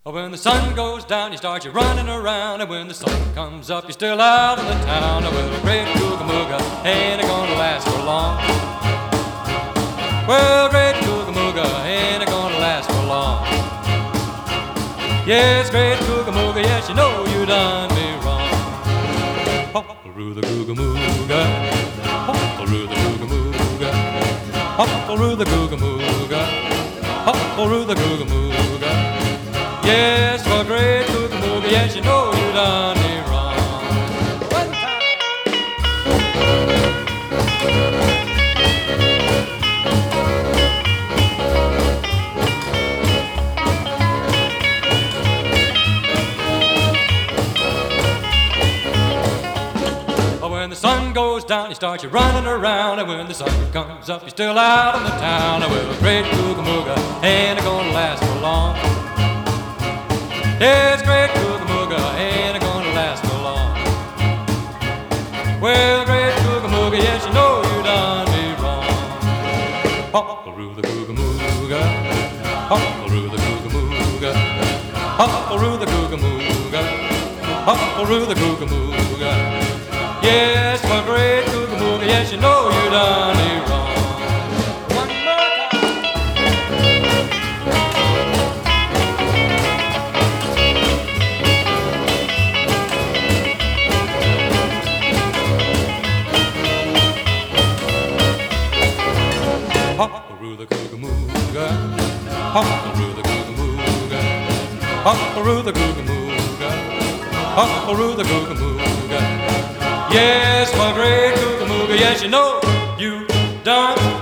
When the sun goes down, you start running around, and when the sun comes up, you're still out in the town. Well, a great Cooga-Mooga ain't gonna last for long. Well, great Cooga-Mooga ain't gonna last for long. Yes, great Cooga-Mooga, yes, you know you done me wrong. Hop-a-roo the Cooga-Mooga, hop-a-roo the Cooga-Mooga, hop-a-roo the Cooga-Mooga, hop-a-roo the Cooga-Mooga. Yes, for great Cooga-Mooga, yes, you know you done me wrong. One time. When the sun goes down, you start running around, and when the sun comes up, you're still out in the town. Well, great Cooga-Mooga ain't gonna last for long. Yes, great Cooga-Mooga ain't gonna last for long. Well, great Cooga-Mooga, yes, you know you done me wrong. Hop-a-roo the Cooga-Mooga, hop-a-roo the Cooga-Mooga, hop-a-roo the Cooga-Mooga, hop-a-roo the Cooga-Mooga. Yes, for great Cooga-Mooga, yes, you know you done me wrong. Hop-a-roo the Cooga-Mooga, hop-a-roo the Cooga-Mooga, hop-a-roo the Cooga-Mooga, hop-a-roo the Cooga-Mooga. Yes, my great Cooga-Mooga, yes, you know you done